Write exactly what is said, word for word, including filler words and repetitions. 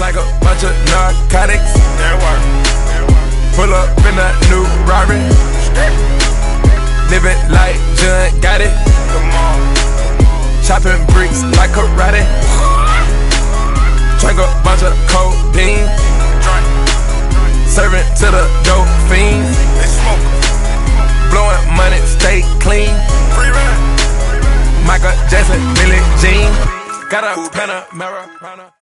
like a bunch of narcotics. Pull up in a new Rari. Living like John got it. Chopping bricks like karate. Drink a bunch of codeine. Serving to the dope fiends. Blowing money, stay clean. Michael Jackson, Billie Jean. Got a Panamera.